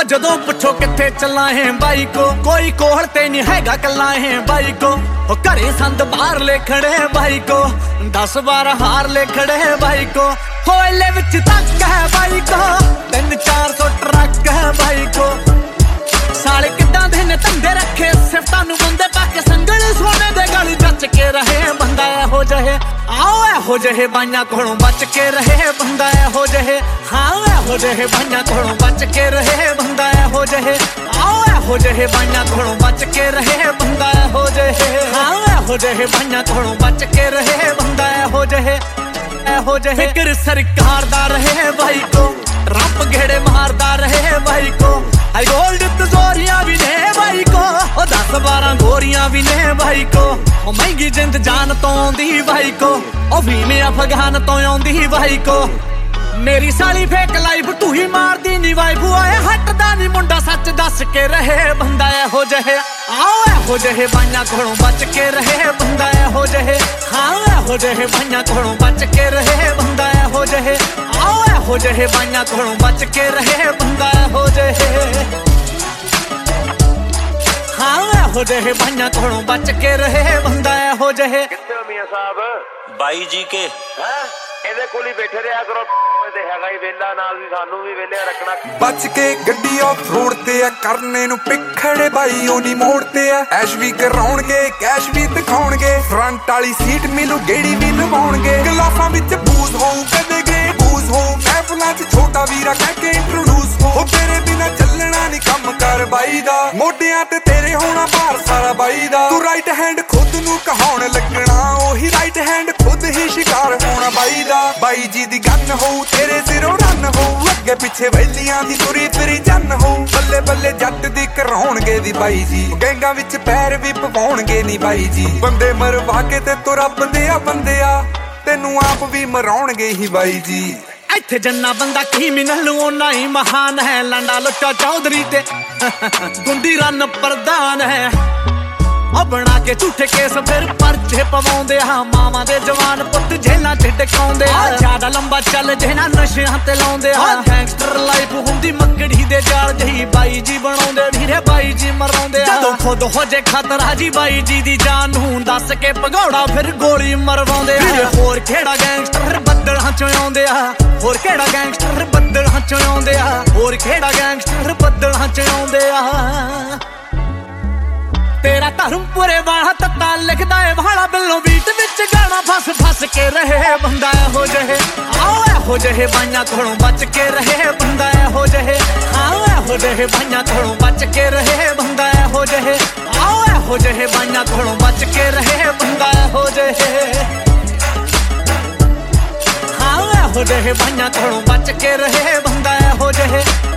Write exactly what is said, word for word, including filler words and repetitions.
जदों पुछो किथे चला है बाई को, कोई कोहल ते नहीं हैगा कला है बाई को। ओ घरे संद बाहर ले खड़े है बाई को, दस बारह हार ले खड़े है बाई को। होले विच तक है बाई को, तीन चार सौ ट्रक है बाई को। साले किदां दे ने धंधे रखे, सिफतां नूं बंदे पाके संगल सोने दे गल जच के रहे बंदा हो जहे। आओ हो जहे बाइयां कोलों बच के रहे बंदा हो जहे। हाँ हो जहे बाइयां कोलों बच के रहे बंदा हो जहे। आओ हो जहे बाइयां कोलों बच के रहे बंदा हो जहे। हाँ हो जहे बाइयां कोलों बच के रहे बंदा हो जहे हो जहे। फिक्र सरकार दा रहे भाई को, रब घेड़े मारदा रहे भाई को। आई गोल्ड तजोरियां भी ने भाई को, ओ दस बारह गोरियां भी ने भाई को। ओ महंगी जिंद जान तो आउंदी भाई को, ओ भीमे अफगान तो आउंदी भाई को। मेरी साली फेक लाइफ तू ही मार दी नी वाइफ। आए हटदा नी मुंडा सच दस के रहे बंदा हो जहे। आओ हो जहे बाइयां कोलों बच के रहे बंदा हो जहे। हाँ हो जहे बाइयां कोलों बच के रहे बंदा हो जहे। आओ हो जहे बाइयां कोलों बच के रहे बंदा हो जहे। हाँ हो जहे बाइयां कोलों बच के रहे बंदा हो जहे। कित्थे हो मियां साहब? बाई जी के हैं ਇਹਦੇ ਕੋਲ ਹੀ ਬੈਠੇ ਰਿਹਾ ਕਰੋ ਤੇ ਹੈਗਾ ਹੀ ਵੇਲਾ ਨਾਲ ਵੀ ਸਾਨੂੰ ਵੀ ਵੇਲੇ ਰੱਖਣਾ। ਬਚ ਕੇ ਗੱਡੀ ਆਫ ਰੋਡ ਤੇ ਆ ਕਰਨੇ ਨੂੰ ਪਿੱਖੜੇ ਬਾਈ ਉਹ ਨਹੀਂ ਮੋੜਦੇ ਆ। ਐਸ਼ ਵੀ ਕਰਾਉਣਗੇ ਕੈਸ਼ ਵੀ ਦਿਖਾਉਣਗੇ, ਫਰੰਟ ਵਾਲੀ ਸੀਟ ਮਿਲੂ ਗੇੜੀ ਵੀ ਲਵਾਉਣਗੇ। ਗਲਾਸਾਂ ਵਿੱਚ ਬੂਜ਼ ਹੋਊ ਕਦੇ ਗੇ ਬੂਜ਼ ਹੋਊ, ਮਹਿਫਲਾਂ 'ਚ ਛੋਟਾ ਵੀਰਾ ਕਹਿ ਕੇ ਇੰਟਰੋਡਿਊਸ ਹੋ। ਤੇਰੇ ਬਿਨਾ ਚੱਲਣਾ ਨਹੀਂ ਕੰਮ ਕਰ ਬਾਈ ਦਾ, ਮੋਢਿਆਂ ਤੇ ਤੇਰੇ ਹੋਣਾ ਭਾਰ ਸਾਰਾ ਬਾਈ ਦਾ। ਤੂੰ ਰਾਈਟ ਹੈਂਡ ਖੁਦ ਨੂੰ ਕਹਾਉਣ ਲੱਗਣਾ, ਉਹੀ ਰਾਈਟ ਹੈਂਡ ਖੁਦ ਹੀ ਸ਼ਿਕਾਰ ਹੋਣਾ ਬਾਈ ਦਾ। ਬਾਈ ਜੀ ਦੀ ਗੰਨ ਹੋਊ ਤੇਰੇ ਸਿਰੋਂ ਰਨ ਹੋਊ, ਅੱਗੇ ਪਿੱਛੇ ਵੈਲੀਆਂ ਦੀ ਤੁਰੀ ਫਿਰੀ ਜੰਨ ਹੋਊ। ਬੱਲੇ ਬੱਲੇ ਜੱਟ ਦੀ ਕਰਾਉਣਗੇ ਦੀ ਬਾਈ ਜੀ, ਗੈਂਗਾਂ ਵਿੱਚ ਪੈਰ ਵੀ ਪਵਾਉਣਗੇ ਨੀ ਬਾਈ ਜੀ। ਬੰਦੇ ਮਰਵਾ ਕੇ ਤੇ ਤੂੰ ਰੱਬ ਦੇ ਆ ਬੰਦਿਆ, ਤੈਨੂੰ ਆਪ ਵੀ ਮਰਾਉਣਗੇ ਹੀ ਬਾਈ ਜੀ। ਇੱਥੇ ਜੰਨਾ ਬੰਦਾ ਕ੍ਰਿਮੀਨਲ ਉਹਨਾਂ ਹੀ ਮਹਾਨ ਹੈ। ਲਾਂਡਾ ਲੁੱਟਾ ਚੌਧਰੀ ਤੇ ਗੁੰਡੀ ਰਨ ਪ੍ਰਧਾਨ ਹੈ। ਉਹ ਬਣਾ ਕੇ ਝੂਠੇ ਕੇਸ ਫਿਰ ਪਰਚੇ ਪਵਾਉਂਦੇ ਆ, ਮਾਵਾਂ ਦੇ ਜਵਾਨ ਪੁੱਤ ਜੇਲਾਂ 'ਚ ਟਿਕਾਉਂਦੇ ਆ। ਜ਼ਿਆਦਾ ਲੰਬਾ ਚੱਲ ਜਿਹਨਾਂ ਨਸ਼ਿਆਂ ਤੇ ਲਾਉਂਦੇ ਆ, ਗੈਂਗਸਟਰ ਲਾਈਫ ਹੁੰਦੀ ਮੱਕੜੀ ਦੇ ਜਾਲ ਜਿਹੀ ਬਾਈ ਜੀ ਬਣਾਉਂਦੇ ਵੀਰੇ ਬਾਈ ਜੀ ਮਰਾਉਂਦੇ ਆ। ਜਦੋਂ ਖੁਦ ਹੋ ਜੇ ਖਤਰਾ ਜੀ ਬਾਈ ਜੀ ਦੀ ਜਾਨ ਨੂੰ, ਦੱਸ ਕੇ ਭਗੌੜਾ ਫਿਰ ਗੋਲੀ ਮਰਵਾਉਂਦੇ ਆ। ਹੋਰ ਕਿਹੜਾ ਗੈਂਗਸਟਰ ਬੱਦਲਾਂ 'ਚੋਂ ਆਉਂਦੇ ਆ, ਹੋਰ ਕਿਹੜਾ ਗੈਂਗਸਟਰ ਬੱਦਲਾਂ 'ਚੋਂ ਆਉਂਦੇ ਆ, ਹੋਰ ਕਿਹੜਾ ਗੈਂਗਸਟਰ ਬੱਦਲਾਂ 'ਚ ਆਉਂਦੇ ਆ। तेरा धर्मपुरे वाला तत्ता लिखदा है वाला बिल्लों बीट विच गाना फस फस के रहे बंदा हो जहे। आओ हो जहे बाइयां कोलों बच के रहे बंदा हो जहे। आओ हो जहे बाइयां कोलों बच के रहे बंदा हो जहे। आओ हो जहे बाइयां कोलों बच के रहे बंदा हो जहे। आओ हो जहे बाइयां कोलों बच के रहे बंदा हो जहे।